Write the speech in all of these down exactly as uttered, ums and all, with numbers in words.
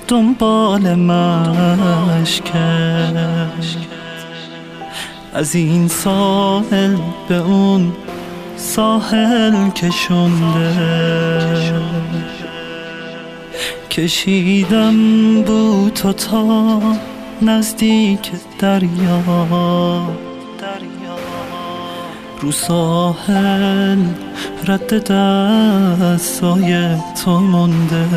دنبال مشکش، از این ساحل به اون ساحل کشونده، کشیدم بو تو تا نزدیک دریا، رو ساحل رد دستای تو مونده،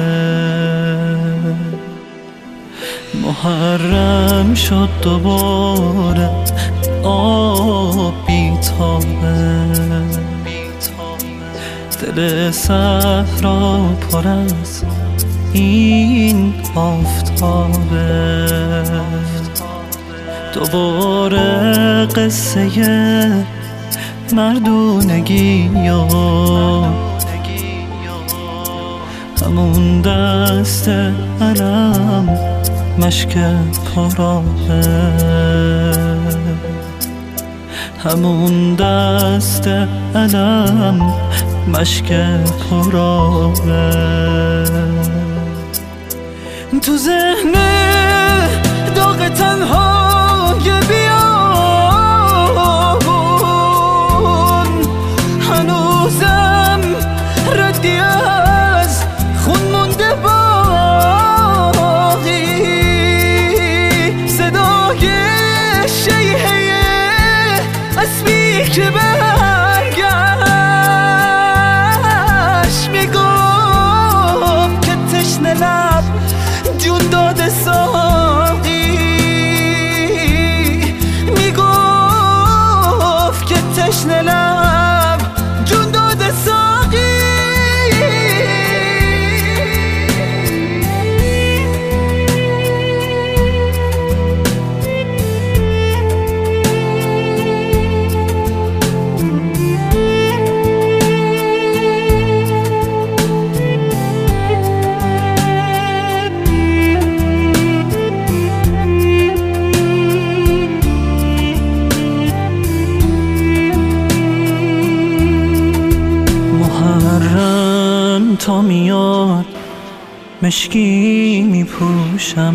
محرم شد دوباره آب بیتابه، دل صحرا پر از این آفتابه، دوباره قصه مردونگی و همون دست علم مشک پرابه، همون دست علم مشک پرابه، تو ذهن داغ تنهای بیابون هنوزم ردی از خون مونده باقی، صدای شیهه اسبی که برگشت میگفت که تشنه لب جون داده ساقی، میگفت که تشنه لب جون داده ساقی. تا میاد مشکی میپوشم،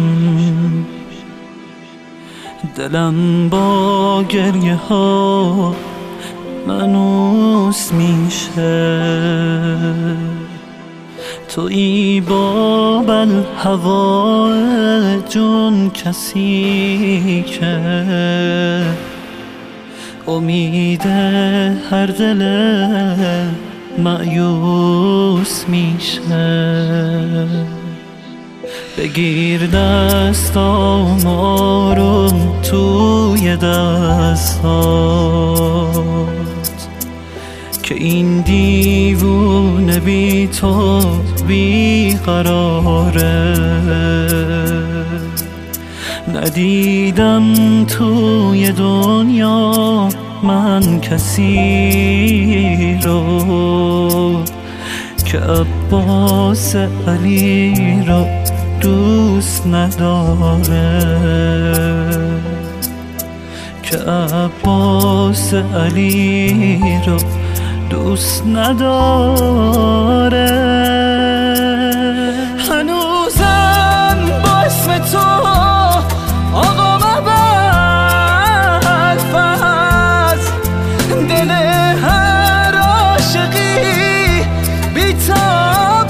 دلم با گریه ها منوس میشه، تویی باب الهوا جون کسی که امید هر دل مایوس میشه، بگیر دستام آروم توی دستات که این دیوونه بی تو بی قراره، ندیدم توی دنیا من کسی رو که عباس علی رو دوست نداره، که عباس علی رو دوست نداره. هنوزم با اسم تو آقا مبلفز، دل هر عاشقی بیتاب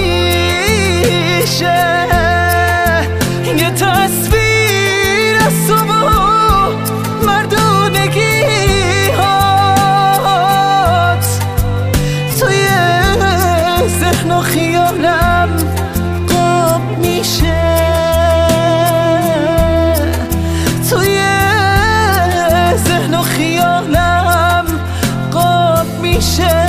میشه، یه تصویر از تو و مردونگی هات توی ذهن و خیالم قاب میشه، توی ذهن و خیالم قاب میشه.